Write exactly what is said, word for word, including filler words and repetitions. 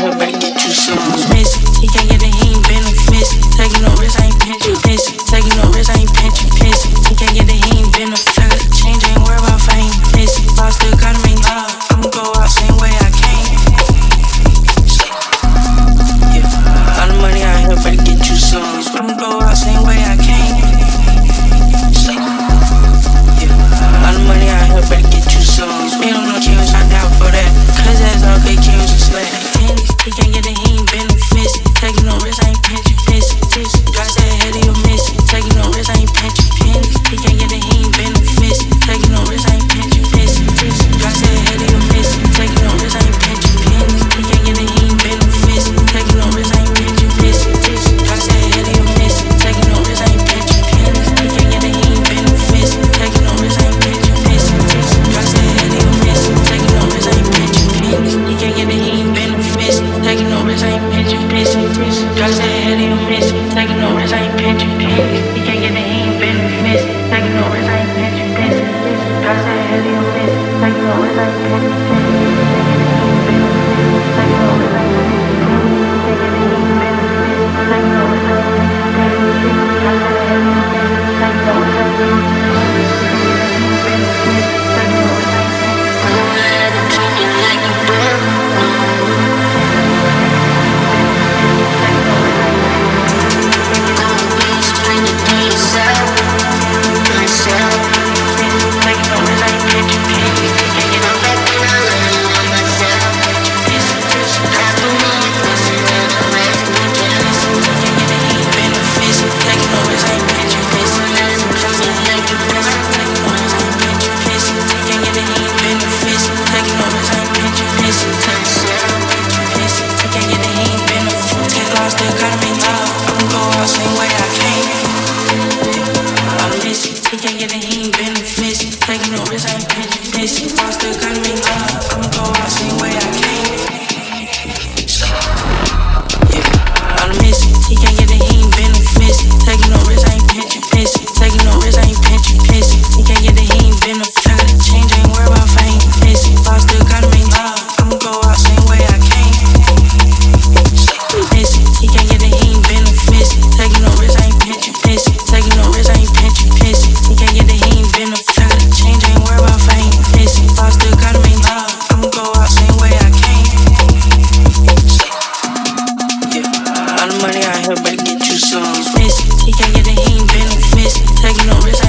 here, better get you some. Missy, he can't get it, he ain't benefits. Taking no risks, I ain't pinching. Missy, taking no risks, I ain't pinching. Missy, he can't get it, he ain't benefits. I got a change, ain't worried about fame. Missy, I still gotta maintain. I'ma go out same way I came. Yeah, all the money out here, better get you some. I'ma go out same way I came. Yeah, all the money out here, better get you some. Me don't know kills, I doubt for that. Cause that's all good kills and slack. He can't get it, he ain't benefits. Taking no risks, I ain't pinching. Missy, God said ahead of your mission. Taking no risks, I ain't pinching. Pennies, he can't get it, he ain't benefits. Taking no risks, I ain't pinching. Missy, God said ahead of your mission. Taking no risks, I ain't pinching. Pennies, he can't get it, he ain't benefits. Taking no risks, I ain't pinching. Missy, God said ahead of your mission. Taking no risks, I ain't pinching. Pennies, he can't get it, he ain't benefits. Taking no risks, I ain't pinching. Missy, God said ahead of your mission. Taking no risks, I ain't pinching. Pennies, he can't get it, he ain't benefits. Taking no risks, I ain't pinching. Missy, God said ahead of your mission. Taking no risks, I ain't pinching. Pennies, he can't get it, he ain't benefits. Taking no risks, I ain't pinching. Missy, God said ahead of your mission. Taking no risks, I ain't pinching. Taking no risks, I ain't pinching. Money out here, better get you some. Missy, he can't get it, he ain't benefits. Taking no risks.